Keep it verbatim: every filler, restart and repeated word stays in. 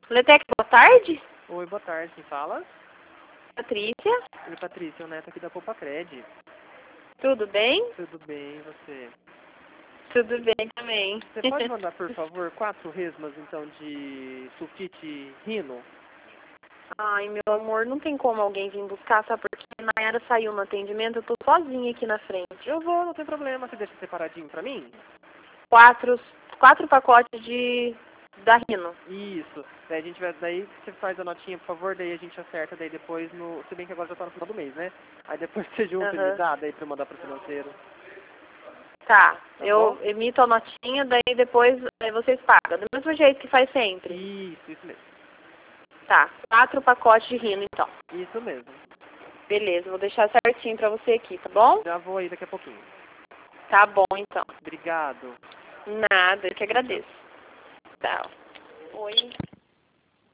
Letec, boa tarde. Oi, boa tarde. Quem fala? Patrícia. Oi, Patrícia, o Neto aqui da Poupa Cred. Tudo bem? Tudo bem, e você? Tudo bem também. Você pode mandar, por favor, quatro resmas, então, de sulfite rino? Ai, meu amor, não tem como alguém vir buscar, sabe? Porque a Nayara saiu no atendimento, eu tô sozinha aqui na frente. Eu vou, não tem problema. Você deixa separadinho pra mim? Quatro, quatro pacotes de da Rino. Isso. Daí a gente vai, daí você faz a notinha, por favor, daí a gente acerta, daí depois no... Se bem que agora já tá no final do mês, né? Aí depois você junta e me Aham. dá, daí pra eu mandar pro financeiro. Tá, Tá eu bom? emito a notinha, daí depois aí vocês pagam. Do mesmo jeito que faz sempre. Isso, isso mesmo. Tá, quatro pacotes de Rino, então. Isso mesmo. Beleza, vou deixar certinho pra você aqui, tá bom? Já vou aí daqui a pouquinho. Tá bom, então. Obrigado. Nada, eu que agradeço. Tchau. Oi.